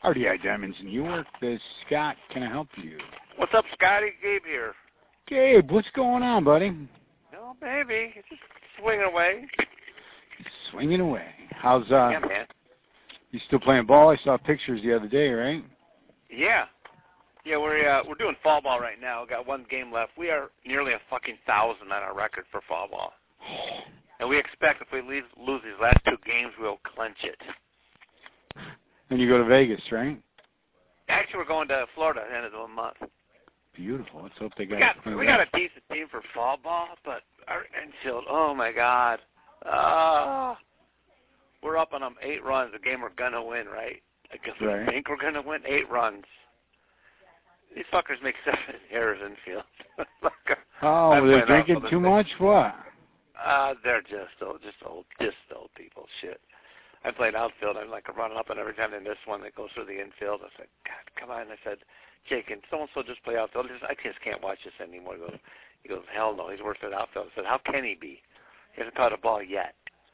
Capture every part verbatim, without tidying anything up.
R D I Diamonds in Newark. This is Scott. Can I help you? What's up, Scotty? Gabe here. Gabe, what's going on, buddy? No, baby. It's just swinging away. Swinging away. How's, uh, yeah, man. You still playing ball? I saw pictures the other day, right? Yeah. Yeah, we're uh, we're doing fall ball right now. We've got one game left. We are nearly a fucking thousand on our record for fall ball. And we expect if we lose, lose these last two games, we'll clinch it. And you go to Vegas, right? Actually, we're going to Florida at the end of the month. Beautiful. Let's hope they got we got it. we got a decent team for fall ball, but our infield, oh my God, uh, we're up on them eight runs. A game we're gonna win, right? I guess we right. think we're gonna win eight runs. These fuckers make seven errors infield. like, oh, I'm they're drinking too thing. much. What? Uh, they're just old, just old, just old people. Shit. I played outfield. I'm like running up, and every time they miss one, that goes through the infield. I said, God, come on. I said, Jake, can so-and-so just play outfield? I just can't watch this anymore. He goes, he goes, hell no. He's worse at outfield. I said, how can he be? He hasn't caught a ball yet.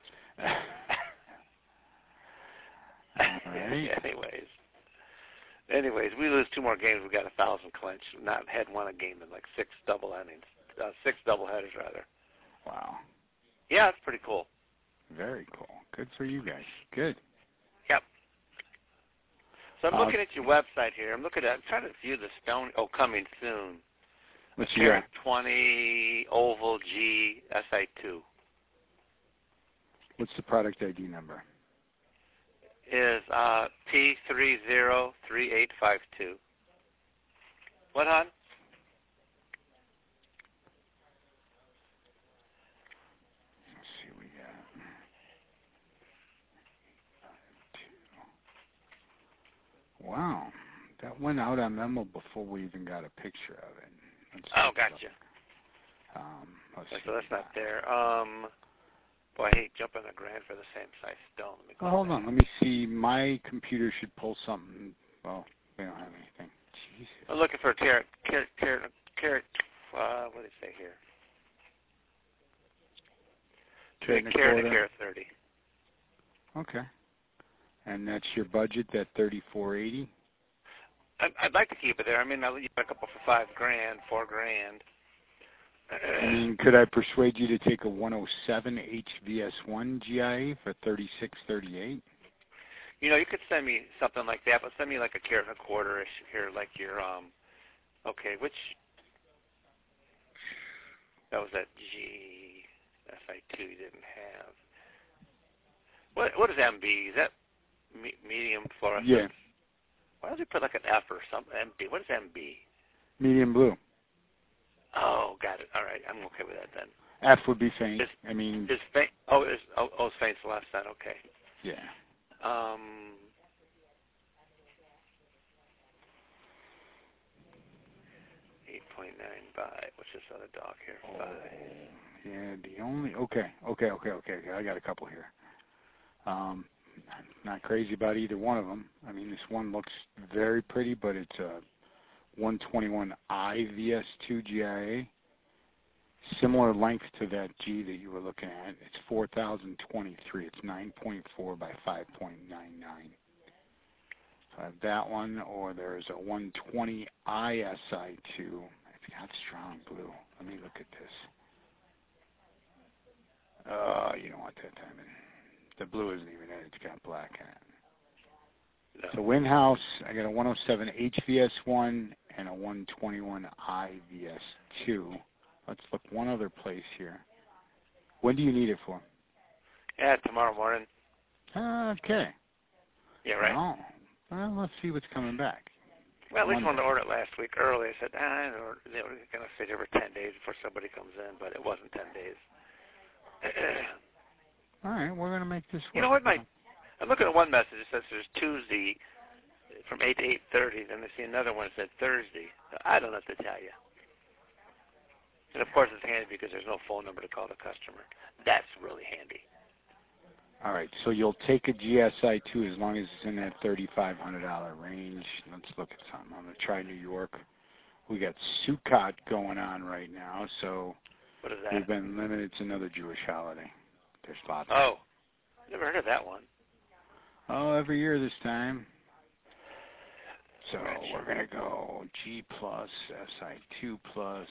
Right. anyways, anyways, we lose two more games. We got a thousand clinch. Not had won a game in like six double innings, uh, six double headers rather. Wow. Yeah, it's pretty cool. Very cool. Good for you guys. Good. Yep. So I'm uh, looking at your website here. I'm looking at. I'm trying to view the stone. Oh, coming soon. What's your twenty oval G S I two? What's the product I D number? Is uh, P three zero three eight five two. What, hon? Let's see what we got. Wow. That went out on memo before we even got a picture of it. Let's oh, gotcha. Um, let's so see that's not there. Um, boy, I hate jumping a grand for the same size stone. Let me go well, hold back. on. Let me see. My computer should pull something. Well, we don't have anything. Jesus. I'm looking for a carrot. Carrot. Carrot. Carrot. Uh, what did it say here? Carrot and a carrot quarter. and carrot thirty. Okay. And that's your budget, that thirty-four eighty. I'd like to keep it there. I mean, I'll let you pick up for five grand, four grand. I mean, could I persuade you to take a one oh seven H V S one G I A for thirty-six thirty-eight? You know, you could send me something like that, but send me like a carrot and a quarter-ish here, like your, um, okay, which, that was that G S I two you didn't have. What What is M B? Is that me, medium fluorescent? Yeah. Why don't you put like an F or something? M B. What is M B? Medium blue. Oh, got it. All right, I'm okay with that then. F would be faint. Is, I mean. Is faint? Oh, is oh, oh, it's faint's the last sign. Okay. Yeah. Um. Eight point nine by. What's this other dog here? By. Yeah. The only. Okay. Okay. Okay. Okay. Okay. I got a couple here. Um. Not crazy about either one of them. I mean, this one looks very pretty, but it's a one twenty-one I V S two G I A. Similar length to that G that you were looking at. It's four thousand twenty-three. It's nine point four by five point nine nine. So I have that one, or there's a one twenty I S I two. It's got strong blue. Let me look at this. Oh, you don't want that diamond. The blue isn't even it. It's got black in it. No. So Winhouse, I got a one oh seven H V S one and a one twenty-one I V S two. Let's look one other place here. When do you need it for? Yeah, tomorrow morning. Okay. Yeah, right. Well, well, let's see what's coming back. Well, at least Monday. wanted to order it last week early. I said, ah, they were going to sit here for ten days before somebody comes in, but it wasn't ten days. All right, we're going to make this work. You know what? My, I'm looking at one message. It says there's Tuesday from eight to eight thirty. Then I see another one that said Thursday. I don't know what to tell you. And, of course, it's handy because there's no phone number to call the customer. That's really handy. All right, so you'll take a G S I two as long as it's in that thirty-five hundred dollars range. Let's look at something. I'm going to try New York. We got Sukkot going on right now, so what is that? We've been limited. It's another Jewish holiday. There's lots. Oh, never heard of that one. Oh, every year this time. So Rich. we're going to go G plus, S I two plus.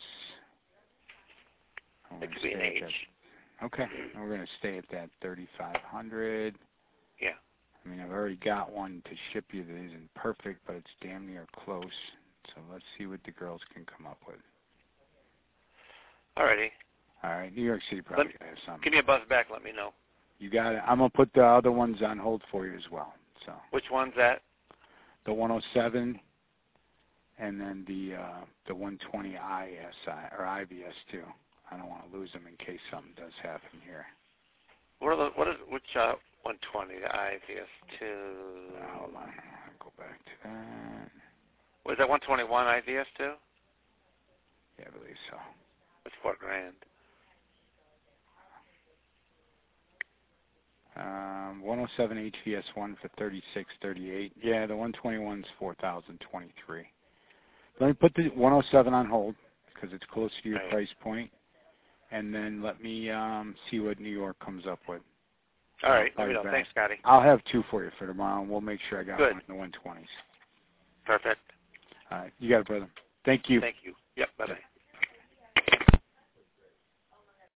It could be an H. That, okay. We're going to stay at that thirty-five hundred. Yeah. I mean, I've already got one to ship you that isn't perfect, but it's damn near close. So let's see what the girls can come up with. Alrighty. All right. New York City probably Let, has something. Give me a buzz back. Let me know. You got it. I'm going to put the other ones on hold for you as well. So which one's that? The one oh seven and then the uh, the one twenty I S I or I V S two. I don't want to lose them in case something does happen here. What are the, what is which uh, one twenty? The I V S two. Uh, hold on. I'll go back to that. Was that one twenty-one I V S two? Yeah, I believe so. It's four grand. Um, one oh seven H V S one for thirty-six thirty-eight. Yeah, the one twenty-one's four thousand twenty-three. Let me put the one oh seven on hold because it's close to your right. price point, and then let me um, see what New York comes up with. All right, let me know. Thanks, Scotty. I'll have two for you for tomorrow, and we'll make sure I got Good. one in the one twenties. Perfect. All right, you got it, brother. Thank you. Thank you. Yep. Bye bye.